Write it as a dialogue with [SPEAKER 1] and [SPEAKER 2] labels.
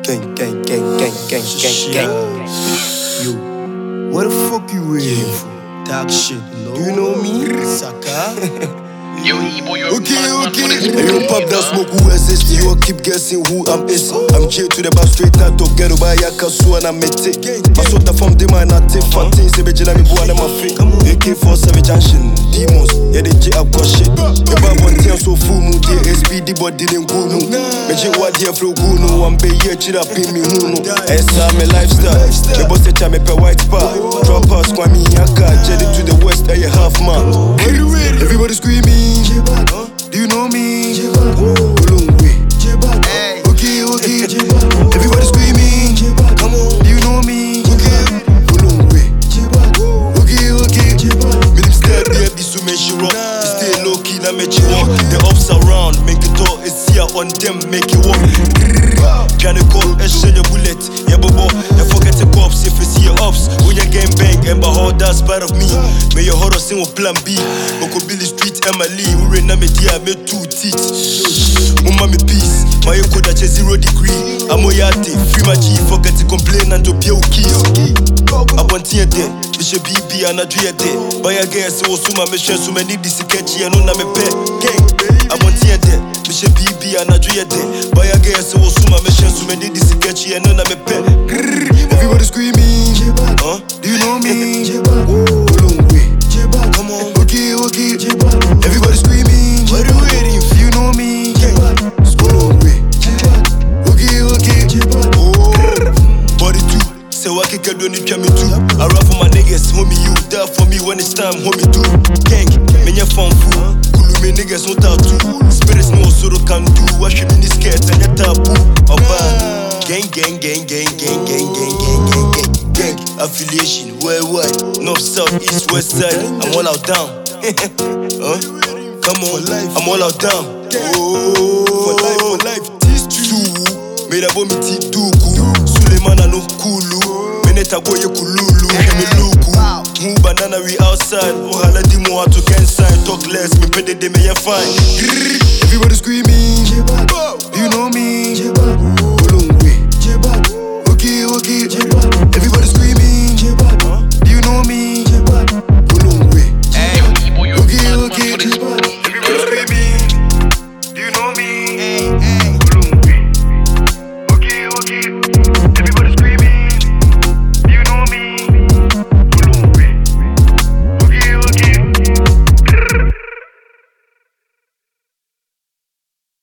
[SPEAKER 1] Gang. Yo, where the fuck you waiting for? Talk shit. Do you know me? Saka?
[SPEAKER 2] Okay. Hey, yo, pop that smoke, who assist you? Keep guessing who I'm is. I'm J to the bar straight out to get over Yakasu and I'm it. I saw the from the man at it. Fantin, say, Bejina, me, boy, I'm a fake. AK-47 junction, demons, yeah, they J up got shit. The bar one team so full mood, yeah, SPD, but didn't go no. Meji, what, yeah, flow, go no. I'm be here, chill up in me, who no. It's my lifestyle. The boss, the time, me, pay white spot. Drop house, Kwame, Yaka, jetted to the west, a half man. Everybody screaming. Do you know me? Okay. Everybody screaming. Come on. Do you know me? Okay. Me them step there, be so make you rock. Stay low key, now make you walk. The ups around, make it all. It's here on them, make it walk. Can you call exchange your bullet? Yeah, bobo. You forget the cops if it's here ups. When you game bang, and behold that's part of me. May your horror sing with plan B. Moko Billy Street, Emily. We ran me dear, me 2 teeth. Mama me peace. My echo that you 0 degree. I'm oyate, free my G. Forget to complain and to be okay. I want to there. Bishe BB and I do it there. Buy a gas, so my mission, so many this catchy and on my pet. Gang. I want to there. Bishe BB and I do it there. Buy a gas, so my mission, so many this catchy and on my pet. Everybody screaming. Do you know me? Come on. Okay. Everybody screaming. What are you waiting for? You know me? Body too. Say what I can do, you can me too. I rap for my niggas, homie. You die for me when it's time, homie too. Gang, men ya fun fool. Kulu me niggas no tattoo. Spirits no soro can do. I should be scared and ya taboo. Oba. Gang. Affiliation, worldwide. North, south, east, west side. I'm all out down. Come on, I'm all out down. For life. This true. Made a bomb tea duku. Sulemana no kulu. Meneta boye kululu. Me luku. Move banana we outside. Ohala di mo to can sign. Talk less. Me pede de me ya fine. Everybody screaming.